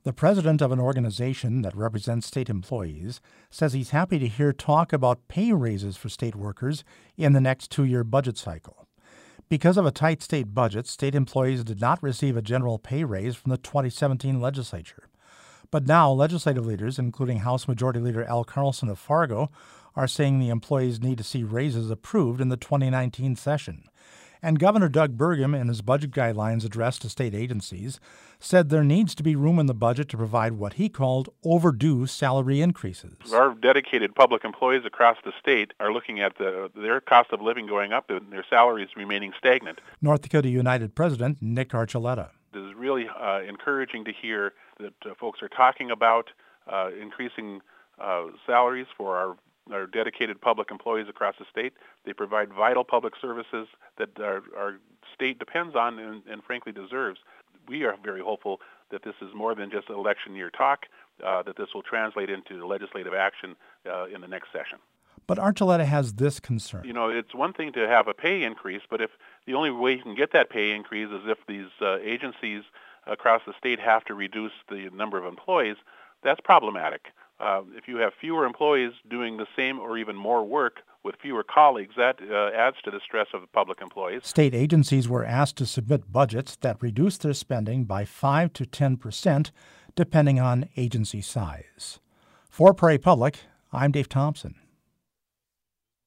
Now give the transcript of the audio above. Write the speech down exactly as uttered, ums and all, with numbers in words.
The president of an organization that represents state employees says he's happy to hear talk about pay raises for state workers in the next two-year budget cycle. Because of a tight state budget, state employees did not receive a general pay raise from the twenty seventeen legislature. But now legislative leaders, including House Majority Leader Al Carlson of Fargo, are saying the employees need to see raises approved in the twenty nineteen session. And Governor Doug Burgum, in his budget guidelines addressed to state agencies, said there needs to be room in the budget to provide what he called overdue salary increases. Our dedicated public employees across the state are looking at the, their cost of living going up and their salaries remaining stagnant. North Dakota United President Nick Archuleta. It is really uh, encouraging to hear that uh, folks are talking about uh, increasing uh, salaries for our our dedicated public employees across the state. They provide vital public services that our, our state depends on and, and frankly deserves. We are very hopeful that this is more than just election year talk, uh, that this will translate into legislative action uh, in the next session. But Archuleta has this concern. You know, it's one thing to have a pay increase, but if the only way you can get that pay increase is if these uh, agencies across the state have to reduce the number of employees, that's problematic. Uh, if you have fewer employees doing the same or even more work with fewer colleagues, that uh, adds to the stress of the public employees. State agencies were asked to submit budgets that reduce their spending by five to ten percent, depending on agency size. For Prairie Public, I'm Dave Thompson.